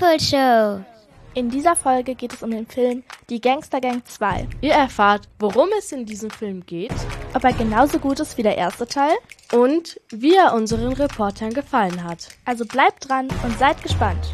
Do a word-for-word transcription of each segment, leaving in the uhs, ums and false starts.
Südpol-Show. In dieser Folge geht es um den Film Die Gangster Gang zwei. Ihr erfahrt, worum es in diesem Film geht, Ob er genauso gut ist wie der erste Teil. und wie er unseren Reportern gefallen hat. Also bleibt dran und seid gespannt.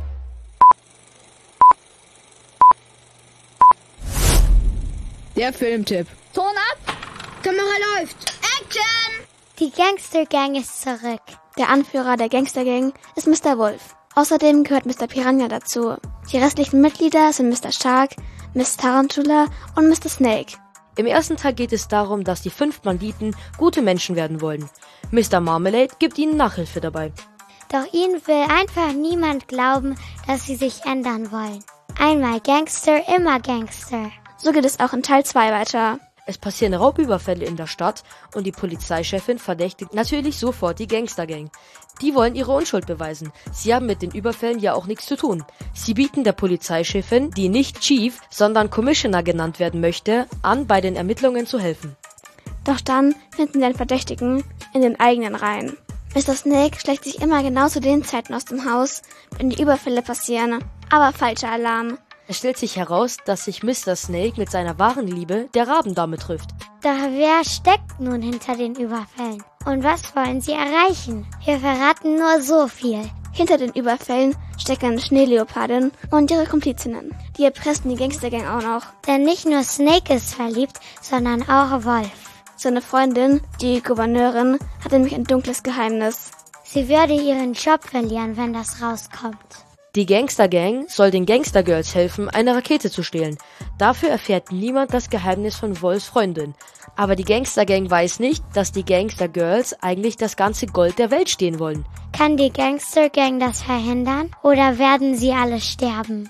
Der Filmtipp. Ton ab, Kamera läuft. Action! Die Gangster Gang ist zurück. Der Anführer der Gangster Gang ist Mister Wolf. Außerdem gehört Mister Piranha dazu. Die restlichen Mitglieder sind Mister Shark, Miss Tarantula und Mister Snake. Im ersten Teil geht es darum, dass die fünf Banditen gute Menschen werden wollen. Mister Marmalade gibt ihnen Nachhilfe dabei. Doch ihnen will einfach niemand glauben, dass sie sich ändern wollen. Einmal Gangster, immer Gangster. So geht es auch in Teil zwei weiter. Es passieren Raubüberfälle in der Stadt und die Polizeichefin verdächtigt natürlich sofort die Gangstergang. Die wollen ihre Unschuld beweisen. Sie haben mit den Überfällen ja auch nichts zu tun. Sie bieten der Polizeichefin, die nicht Chief, sondern Commissioner genannt werden möchte, an, bei den Ermittlungen zu helfen. Doch dann finden sie einen Verdächtigen in den eigenen Reihen. Mister Snake schlägt sich immer genau zu den Zeiten aus dem Haus, wenn die Überfälle passieren. Aber falscher Alarm. Es stellt sich heraus, dass sich Mister Snake mit seiner wahren Liebe, der Rabendame, trifft. Doch wer steckt nun hinter den Überfällen? Und was wollen sie erreichen? Wir verraten nur so viel. Hinter den Überfällen stecken eine Schneeleopardin und ihre Komplizinnen. Die erpressen die Gangstergang auch noch. Denn nicht nur Snake ist verliebt, sondern auch Wolf. Seine Freundin, die Gouverneurin, hat nämlich ein dunkles Geheimnis. Sie würde ihren Job verlieren, wenn das rauskommt. Die Gangstergang soll den Gangstergirls helfen, eine Rakete zu stehlen. Dafür erfährt niemand das Geheimnis von Wolfs Freundin. Aber die Gangstergang weiß nicht, dass die Gangstergirls eigentlich das ganze Gold der Welt stehlen wollen. Kann die Gangstergang das verhindern oder werden sie alle sterben?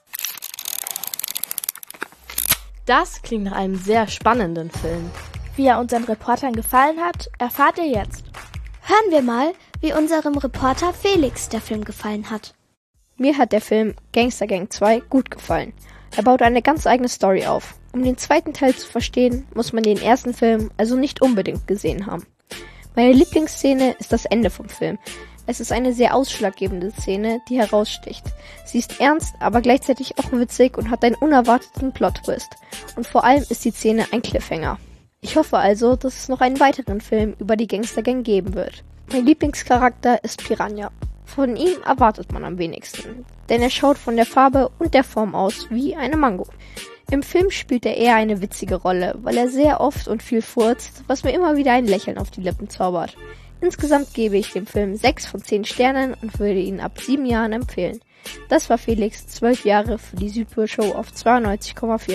Das klingt nach einem sehr spannenden Film. Wie er unseren Reportern gefallen hat, erfahrt ihr jetzt. Hören wir mal, wie unserem Reporter Felix der Film gefallen hat. Mir hat der Film Gangster Gang zwei gut gefallen. Er baut eine ganz eigene Story auf. Um den zweiten Teil zu verstehen, muss man den ersten Film also nicht unbedingt gesehen haben. Meine Lieblingsszene ist das Ende vom Film. Es ist eine sehr ausschlaggebende Szene, die heraussticht. Sie ist ernst, aber gleichzeitig auch witzig und hat einen unerwarteten Plot-Twist. Und vor allem ist die Szene ein Cliffhanger. Ich hoffe also, dass es noch einen weiteren Film über die Gangster Gang geben wird. Mein Lieblingscharakter ist Piranha. Von ihm erwartet man am wenigsten, denn er schaut von der Farbe und der Form aus wie eine Mango. Im Film spielt er eher eine witzige Rolle, weil er sehr oft und viel furzt, was mir immer wieder ein Lächeln auf die Lippen zaubert. Insgesamt gebe ich dem Film sechs von zehn Sternen und würde ihn ab sieben Jahren empfehlen. Das war Felix, zwölf Jahre für die Südpol-Show auf zweiundneunzig Komma vier.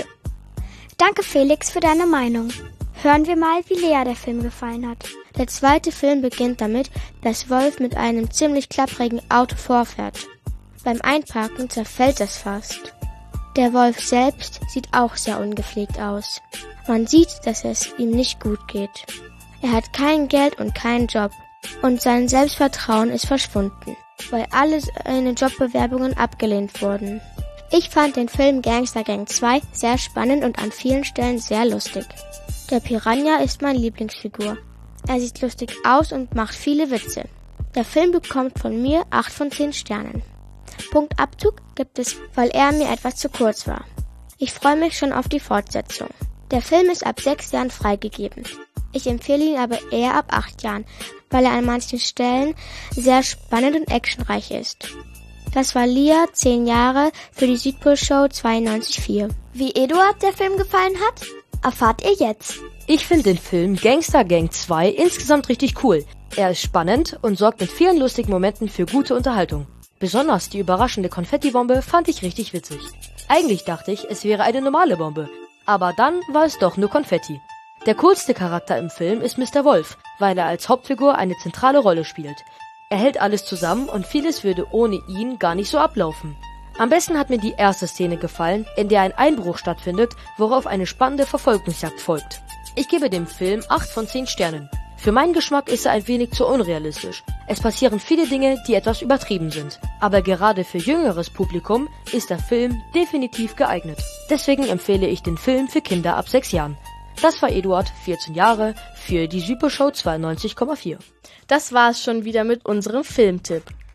Danke Felix für deine Meinung. Hören wir mal, wie Lea der Film gefallen hat. Der zweite Film beginnt damit, dass Wolf mit einem ziemlich klapprigen Auto vorfährt. Beim Einparken zerfällt es fast. Der Wolf selbst sieht auch sehr ungepflegt aus. Man sieht, dass es ihm nicht gut geht. Er hat kein Geld und keinen Job. Und sein Selbstvertrauen ist verschwunden, weil alle seine Jobbewerbungen abgelehnt wurden. Ich fand den Film Gangster Gang zwei sehr spannend und an vielen Stellen sehr lustig. Der Piranha ist meine Lieblingsfigur. Er sieht lustig aus und macht viele Witze. Der Film bekommt von mir acht von zehn Sternen. Punktabzug gibt es, weil er mir etwas zu kurz war. Ich freue mich schon auf die Fortsetzung. Der Film ist ab sechs Jahren freigegeben. Ich empfehle ihn aber eher ab acht Jahren, weil er an manchen Stellen sehr spannend und actionreich ist. Das war Lia, zehn Jahre, für die Südpol-Show zweiundneunzig Komma vier. Wie Eduard der Film gefallen hat, erfahrt ihr jetzt. Ich finde den Film Gangster Gang zwei insgesamt richtig cool. Er ist spannend und sorgt mit vielen lustigen Momenten für gute Unterhaltung. Besonders die überraschende Konfettibombe fand ich richtig witzig. Eigentlich dachte ich, es wäre eine normale Bombe, aber dann war es doch nur Konfetti. Der coolste Charakter im Film ist Mister Wolf, weil er als Hauptfigur eine zentrale Rolle spielt. Er hält alles zusammen und vieles würde ohne ihn gar nicht so ablaufen. Am besten hat mir die erste Szene gefallen, in der ein Einbruch stattfindet, worauf eine spannende Verfolgungsjagd folgt. Ich gebe dem Film acht von zehn Sternen. Für meinen Geschmack ist er ein wenig zu unrealistisch. Es passieren viele Dinge, die etwas übertrieben sind. Aber gerade für jüngeres Publikum ist der Film definitiv geeignet. Deswegen empfehle ich den Film für Kinder ab sechs Jahren. Das war Eduard, vierzehn Jahre, für die Südpol-Show zweiundneunzig Komma vier. Das war es schon wieder mit unserem Filmtipp.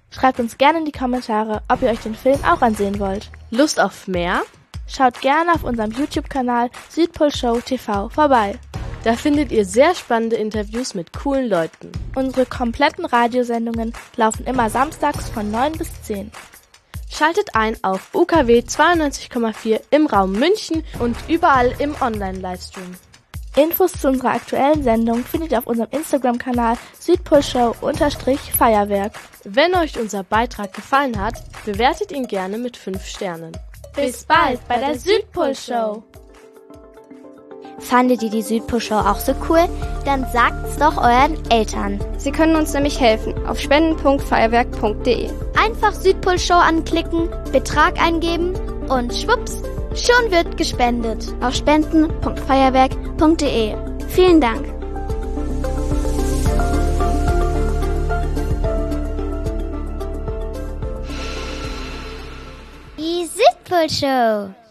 Schreibt uns gerne in die Kommentare, ob ihr euch den Film auch ansehen wollt. Lust auf mehr? Schaut gerne auf unserem YouTube-Kanal Südpol-Show T V vorbei. Da findet ihr sehr spannende Interviews mit coolen Leuten. Unsere kompletten Radiosendungen laufen immer samstags von neun bis zehn. Schaltet ein auf U K W zweiundneunzig Komma vier im Raum München und überall im Online-Livestream. Infos zu unserer aktuellen Sendung findet ihr auf unserem Instagram-Kanal Südpolshow-Feuerwerk. Wenn euch unser Beitrag gefallen hat, bewertet ihn gerne mit fünf Sternen. Bis bald bei der Südpol-Show! Fandet ihr die Südpol-Show auch so cool? Dann sagt's doch euren Eltern. Sie können uns nämlich helfen auf spenden punkt feuerwerk punkt de. Einfach Südpol-Show anklicken, Betrag eingeben und schwupps, schon wird gespendet. Auf spenden punkt feuerwerk punkt de. Vielen Dank. Die Südpol-Show.